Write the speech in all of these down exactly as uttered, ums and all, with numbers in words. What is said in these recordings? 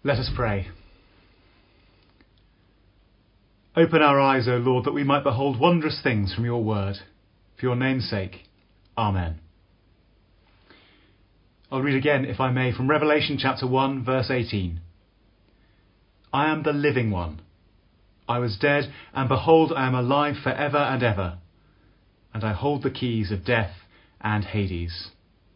Let us pray. Open our eyes, O Lord, that we might behold wondrous things from your word. For your name's sake. Amen. I'll read again, if I may, from Revelation chapter one, verse eighteen. I am the living one. I was dead, and behold, I am alive for ever and ever, and I hold the keys of death and Hades.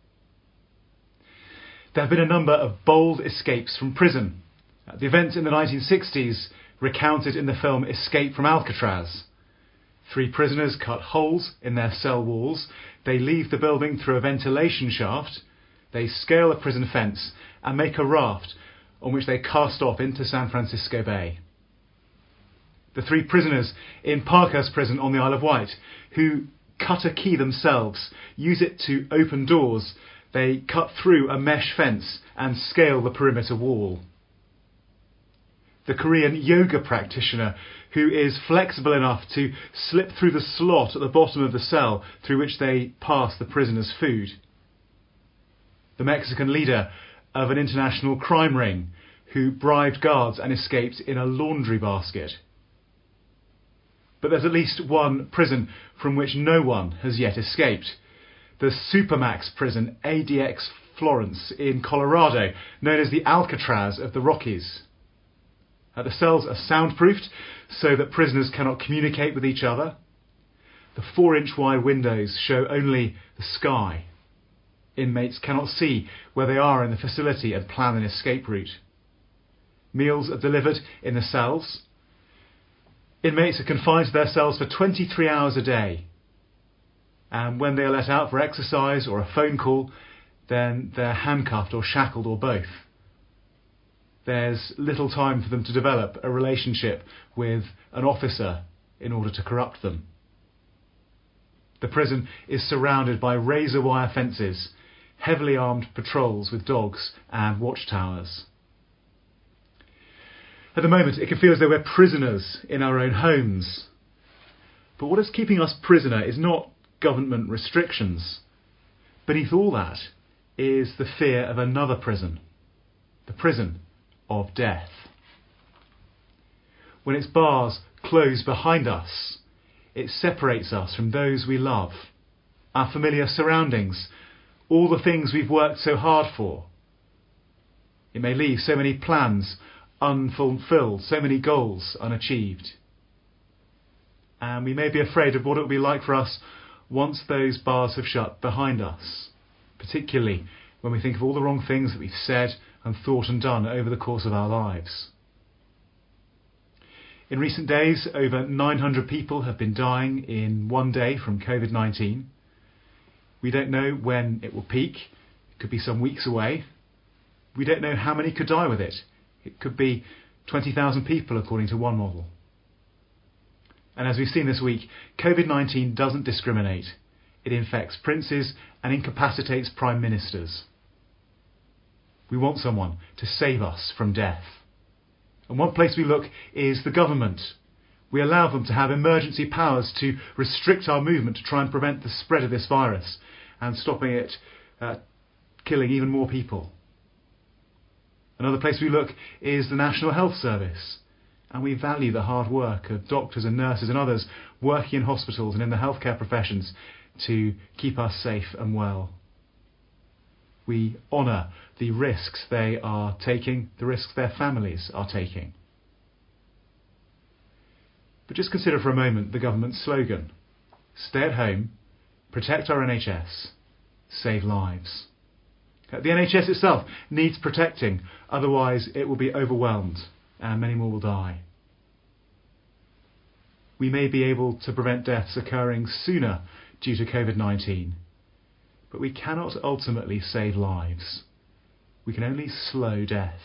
There have been a number of bold escapes from prison. The events in the nineteen sixties recounted in the film Escape from Alcatraz. Three prisoners cut holes in their cell walls. They leave the building through a ventilation shaft. They scale a prison fence and make a raft on which they cast off into San Francisco Bay. The three prisoners in Parkhurst Prison on the Isle of Wight, who cut a key themselves, use it to open doors. They cut through a mesh fence and scale the perimeter wall. The Korean yoga practitioner who is flexible enough to slip through the slot at the bottom of the cell through which they pass the prisoners' food. The Mexican leader of an international crime ring who bribed guards and escaped in a laundry basket. But there's at least one prison from which no one has yet escaped. The Supermax prison A D X Florence in Colorado, known as the Alcatraz of the Rockies. Uh, the cells are soundproofed so that prisoners cannot communicate with each other. The four-inch wide windows show only the sky. Inmates cannot see where they are in the facility and plan an escape route. Meals are delivered in the cells. Inmates are confined to their cells for twenty-three hours a day. And when they are let out for exercise or a phone call, then they're handcuffed or shackled or both. There's little time for them to develop a relationship with an officer in order to corrupt them. The prison is surrounded by razor wire fences, heavily armed patrols with dogs and watchtowers. At the moment, it can feel as though we're prisoners in our own homes. But what is keeping us prisoner is not government restrictions. Beneath all that is the fear of another prison, the prison of death. When its bars close behind us, it separates us from those we love, our familiar surroundings, all the things we've worked so hard for. It may leave so many plans unfulfilled, so many goals unachieved. And we may be afraid of what it will be like for us once those bars have shut behind us, particularly when we think of all the wrong things that we've said and thought and done over the course of our lives. In recent days, over nine hundred people have been dying in one day from covid nineteen. We don't know when it will peak. It could be some weeks away. We don't know how many could die with it. It could be twenty thousand people, according to one model. And as we've seen this week, covid nineteen doesn't discriminate. It infects princes and incapacitates prime ministers. We want someone to save us from death. And one place we look is the government. We allow them to have emergency powers to restrict our movement to try and prevent the spread of this virus and stopping it uh, killing even more people. Another place we look is the National Health Service. And we value the hard work of doctors and nurses and others working in hospitals and in the healthcare professions to keep us safe and well. We honour the risks they are taking, the risks their families are taking. But just consider for a moment the government's slogan: stay at home, protect our N H S, save lives. The N H S itself needs protecting, otherwise it will be overwhelmed and many more will die. We may be able to prevent deaths occurring sooner due to covid nineteen, but we cannot ultimately save lives. We can only slow death.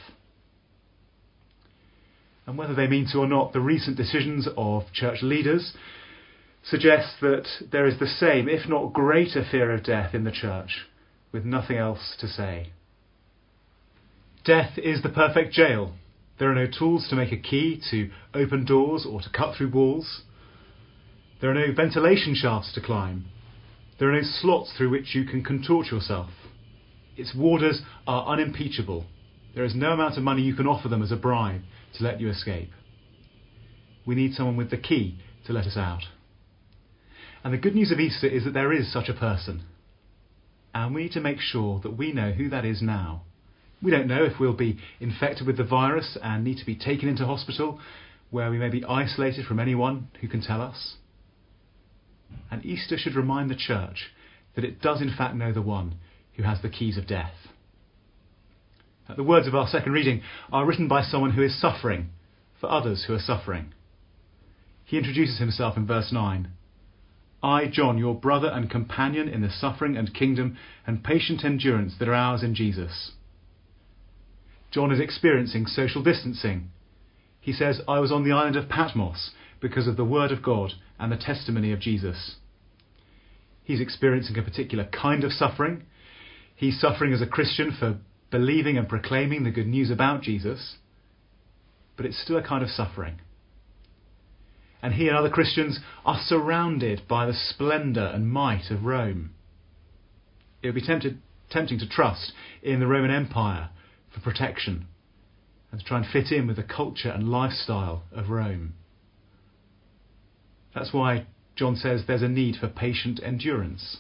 And whether they mean to or not, the recent decisions of church leaders suggest that there is the same, if not greater, fear of death in the church, with nothing else to say. Death is the perfect jail. There are no tools to make a key, to open doors or to cut through walls. There are no ventilation shafts to climb. There are no slots through which you can contort yourself. Its warders are unimpeachable. There is no amount of money you can offer them as a bribe to let you escape. We need someone with the key to let us out. And the good news of Easter is that there is such a person. And we need to make sure that we know who that is now. We don't know if we'll be infected with the virus and need to be taken into hospital, where we may be isolated from anyone who can tell us. And Easter should remind the church that it does in fact know the one who has the keys of death. The words of our second reading are written by someone who is suffering for others who are suffering. He introduces himself in verse nine. I, John, your brother and companion in the suffering and kingdom and patient endurance that are ours in Jesus. John is experiencing social distancing. He says, I was on the island of Patmos because of the word of God and the testimony of Jesus. He's experiencing a particular kind of suffering. He's suffering as a Christian for believing and proclaiming the good news about Jesus, but it's still a kind of suffering. And he and other Christians are surrounded by the splendour and might of Rome. It would be tempted, tempting to trust in the Roman Empire for protection and to try and fit in with the culture and lifestyle of Rome. That's why John says there's a need for patient endurance.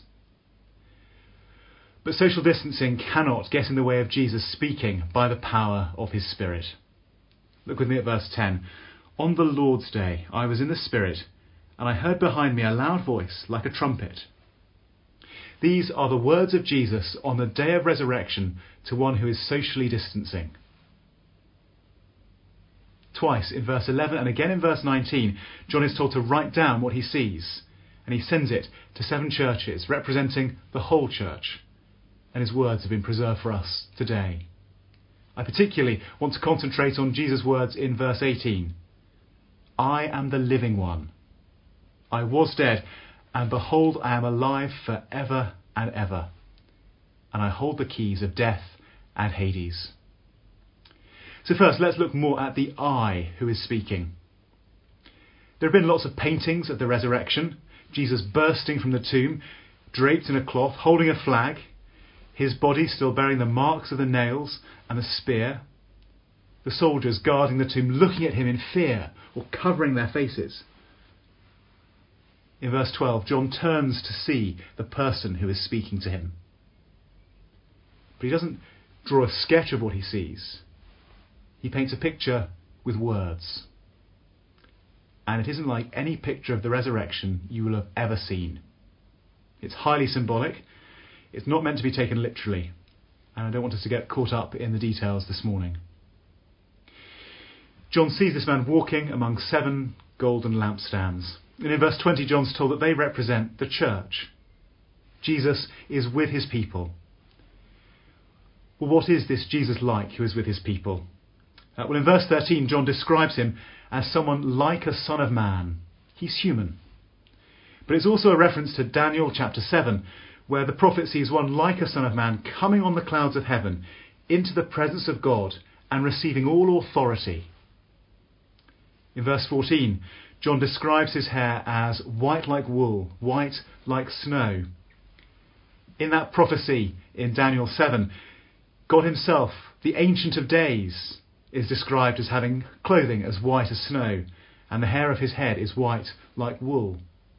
But social distancing cannot get in the way of Jesus speaking by the power of his Spirit. Look with me at verse ten. On the Lord's day I was in the Spirit, and I heard behind me a loud voice like a trumpet. These are the words of Jesus on the day of resurrection to one who is socially distancing. Twice in verse eleven and again in verse nineteen, John is told to write down what he sees, and he sends it to seven churches representing the whole church. And his words have been preserved for us today. I particularly want to concentrate on Jesus' words in verse eighteen. I am the living one. I was dead, and behold, I am alive for ever and ever. And I hold the keys of death and Hades. So first, let's look more at the I who is speaking. There have been lots of paintings of the resurrection. Jesus bursting from the tomb, draped in a cloth, holding a flag, his body still bearing the marks of the nails and the spear. The soldiers guarding the tomb looking at him in fear or covering their faces. In verse twelve, John turns to see the person who is speaking to him. But he doesn't draw a sketch of what he sees. He paints a picture with words. And it isn't like any picture of the resurrection you will have ever seen. It's highly symbolic. It's not meant to be taken literally. And I don't want us to get caught up in the details this morning. John sees this man walking among seven golden lampstands. And in verse twenty, John's told that they represent the church. Jesus is with his people. Well, what is this Jesus like who is with his people? Uh, well, in verse thirteen, John describes him as someone like a son of man. He's human. But it's also a reference to Daniel chapter seven, where the prophet sees one like a son of man coming on the clouds of heaven into the presence of God and receiving all authority. In verse fourteen, John describes his hair as white like wool, white like snow. In that prophecy in Daniel seven, God himself, the Ancient of Days, is described as having clothing as white as snow, and the hair of his head is white like wool.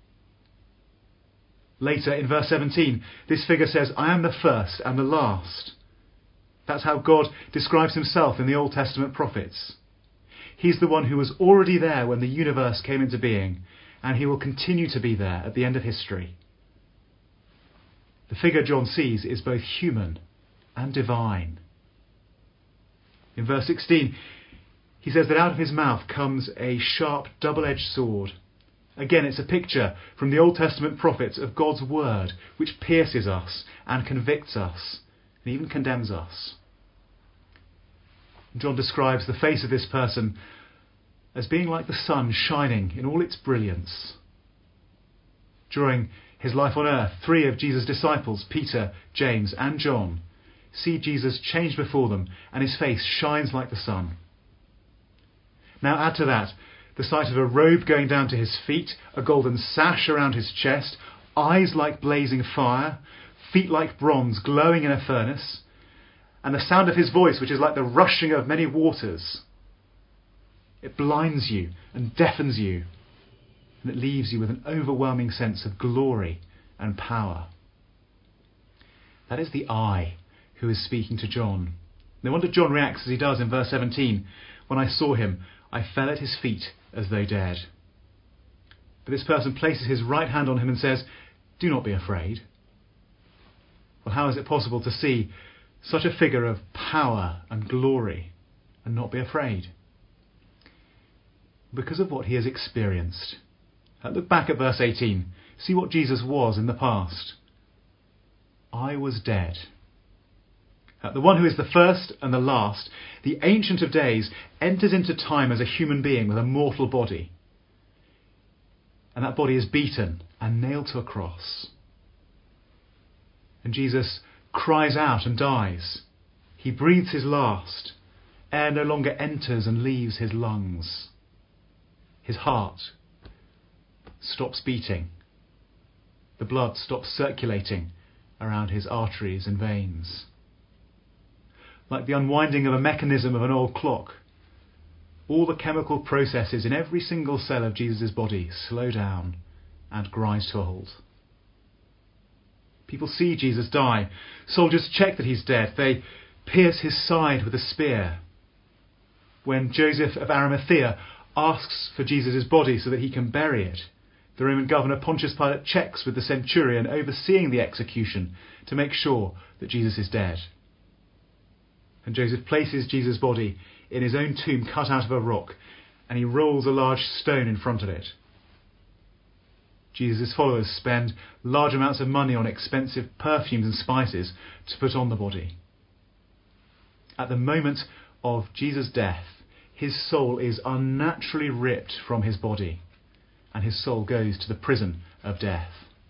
Later in verse seventeen, this figure says, I am the first and the last. That's how God describes himself in the Old Testament prophets. He's the one who was already there when the universe came into being, and he will continue to be there at the end of history. The figure John sees is both human and divine. In verse sixteen, he says that out of his mouth comes a sharp, double-edged sword. Again, it's a picture from the Old Testament prophets of God's word, which pierces us and convicts us, and even condemns us. John describes the face of this person as being like the sun shining in all its brilliance. During his life on earth, three of Jesus' disciples, Peter, James and John, see Jesus change before them, and his face shines like the sun. Now add to that the sight of a robe going down to his feet, a golden sash around his chest, eyes like blazing fire, feet like bronze glowing in a furnace, and the sound of his voice, which is like the rushing of many waters. It blinds you and deafens you, and it leaves you with an overwhelming sense of glory and power. That is the I who is speaking to John. No wonder John reacts as he does in verse seventeen. When I saw him, I fell at his feet as though dead. But this person places his right hand on him and says, do not be afraid. Well, how is it possible to see such a figure of power and glory and not be afraid? Because of what he has experienced. Uh, look back at verse eighteen. See what Jesus was in the past. I was dead. Uh, the one who is the first and the last, the Ancient of Days, enters into time as a human being with a mortal body. And that body is beaten and nailed to a cross. And Jesus cries out and dies. He breathes his last. Air no longer enters and leaves his lungs. His heart stops beating. The blood stops circulating around his arteries and veins. Like the unwinding of a mechanism of an old clock, all the chemical processes in every single cell of Jesus' body slow down and grind to a halt. People see Jesus die. Soldiers check that he's dead. They pierce his side with a spear. When Joseph of Arimathea asks for Jesus' body so that he can bury it, the Roman governor Pontius Pilate checks with the centurion overseeing the execution to make sure that Jesus is dead. And Joseph places Jesus' body in his own tomb cut out of a rock, and he rolls a large stone in front of it. Jesus' followers spend large amounts of money on expensive perfumes and spices to put on the body. At the moment of Jesus' death, his soul is unnaturally ripped from his body, and his soul goes to the prison of death.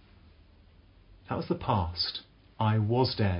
That was the past. I was dead.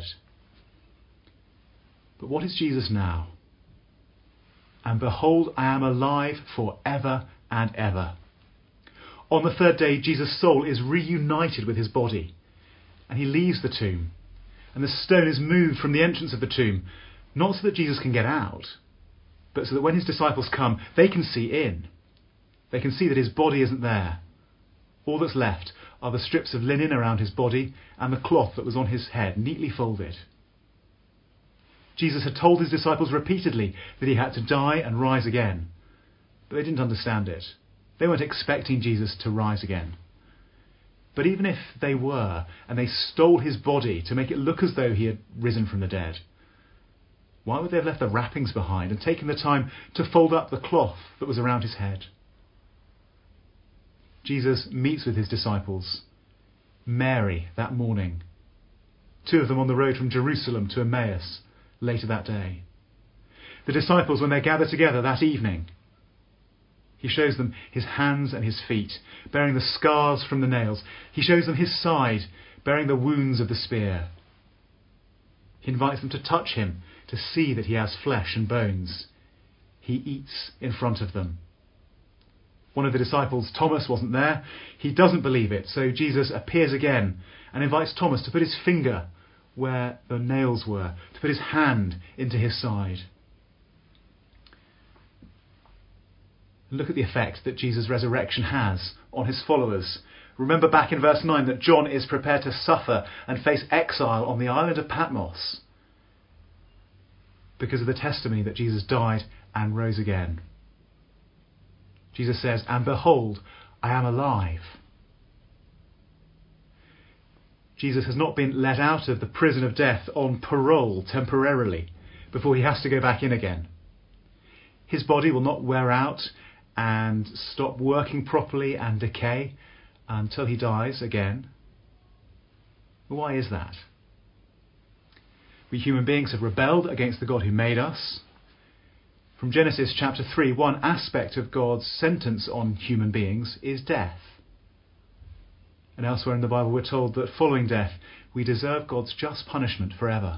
But what is Jesus now? And behold, I am alive for ever and ever. On the third day, Jesus' soul is reunited with his body, and he leaves the tomb, and the stone is moved from the entrance of the tomb, not so that Jesus can get out, but so that when his disciples come, they can see in. They can see that his body isn't there. All that's left are the strips of linen around his body and the cloth that was on his head, neatly folded. Jesus had told his disciples repeatedly that he had to die and rise again, but they didn't understand it. They weren't expecting Jesus to rise again. But even if they were, and they stole his body to make it look as though he had risen from the dead, why would they have left the wrappings behind and taken the time to fold up the cloth that was around his head? Jesus meets with his disciples, Mary that morning, two of them on the road from Jerusalem to Emmaus later that day. The disciples, when they gather together that evening, he shows them his hands and his feet, bearing the scars from the nails. He shows them his side, bearing the wounds of the spear. He invites them to touch him, to see that he has flesh and bones. He eats in front of them. One of the disciples, Thomas, wasn't there. He doesn't believe it, so Jesus appears again and invites Thomas to put his finger where the nails were, to put his hand into his side. Look at the effect that Jesus' resurrection has on his followers. Remember back in verse nine that John is prepared to suffer and face exile on the island of Patmos because of the testimony that Jesus died and rose again. Jesus says, and behold, I am alive. Jesus has not been let out of the prison of death on parole temporarily before he has to go back in again. His body will not wear out and stop working properly and decay until he dies again. Why is that? We human beings have rebelled against the God who made us. From Genesis chapter three, one aspect of God's sentence on human beings is death. And elsewhere in the Bible we're told that following death we deserve God's just punishment forever.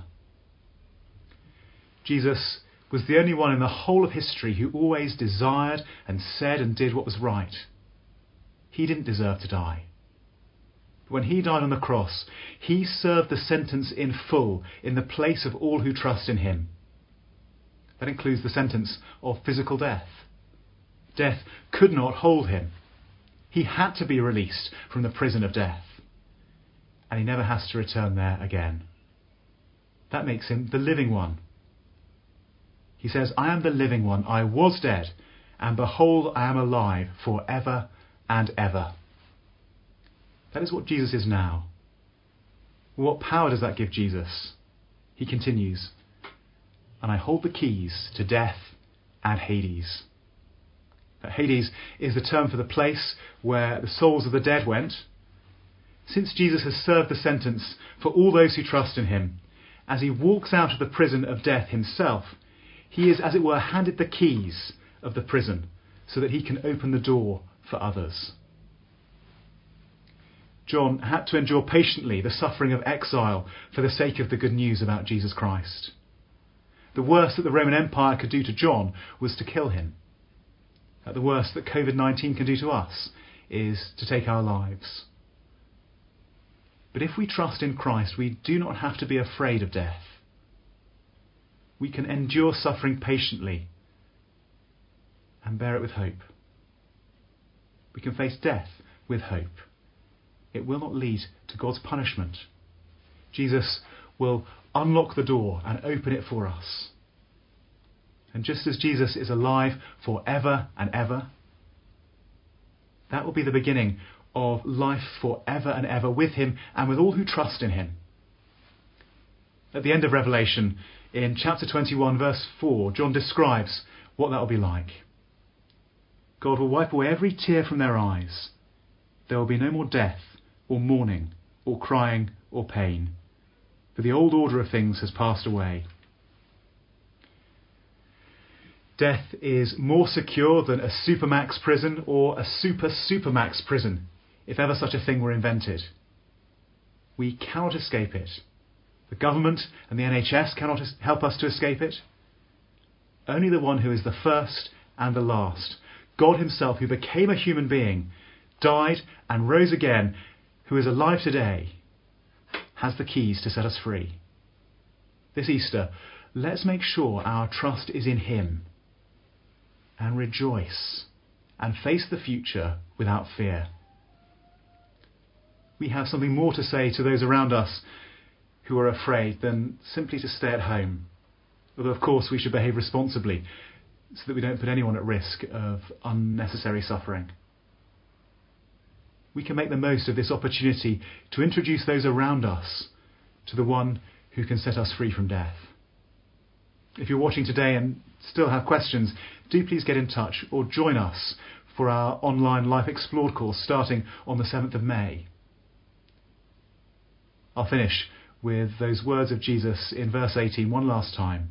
Jesus was the only one in the whole of history who always desired and said and did what was right. He didn't deserve to die. When he died on the cross, he served the sentence in full in the place of all who trust in him. That includes the sentence of physical death. Death could not hold him. He had to be released from the prison of death, and he never has to return there again. That makes him the living one. He says, I am the living one. I was dead, and behold, I am alive forever and ever. That is what Jesus is now. What power does that give Jesus? He continues, and I hold the keys to death and Hades. Hades is the term for the place where the souls of the dead went. Since Jesus has served the sentence for all those who trust in him, as he walks out of the prison of death himself, he is, as it were, handed the keys of the prison so that he can open the door for others. John had to endure patiently the suffering of exile for the sake of the good news about Jesus Christ. The worst that the Roman Empire could do to John was to kill him. The worst that covid nineteen can do to us is to take our lives. But if we trust in Christ, we do not have to be afraid of death. We can endure suffering patiently and bear it with hope. We can face death with hope. It will not lead to God's punishment. Jesus will unlock the door and open it for us. And just as Jesus is alive forever and ever, that will be the beginning of life forever and ever with him and with all who trust in him. At the end of Revelation, in chapter twenty-one, verse four, John describes what that will be like. God will wipe away every tear from their eyes. There will be no more death, or mourning, or crying, or pain, for the old order of things has passed away. Death is more secure than a supermax prison or a super supermax prison, if ever such a thing were invented. We cannot escape it. The government and the N H S cannot help us to escape it. Only the one who is the first and the last, God himself, who became a human being, died and rose again, who is alive today, has the keys to set us free. This Easter, let's make sure our trust is in him, and rejoice and face the future without fear. We have something more to say to those around us who are afraid than simply to stay at home. Although of course we should behave responsibly so that we don't put anyone at risk of unnecessary suffering. We can make the most of this opportunity to introduce those around us to the one who can set us free from death. If you're watching today and still have questions, do please get in touch or join us for our online Life Explored course starting on the seventh of May. I'll finish with those words of Jesus in verse eighteen one last time.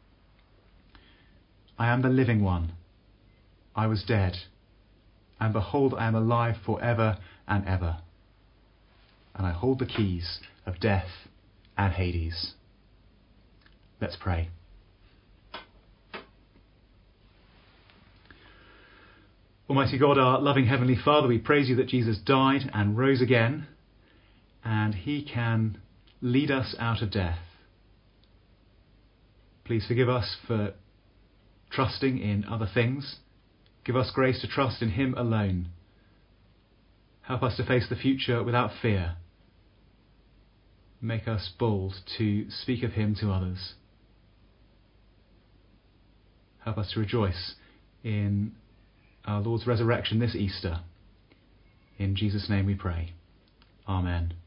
I am the living one. I was dead, and behold, I am alive forever and ever. And I hold the keys of death and Hades. Let's pray. Almighty God, our loving Heavenly Father, we praise you that Jesus died and rose again, and he can lead us out of death. Please forgive us for trusting in other things. Give us grace to trust in him alone. Help us to face the future without fear. Make us bold to speak of him to others. Help us to rejoice in our Lord's resurrection this Easter. In Jesus' name we pray. Amen.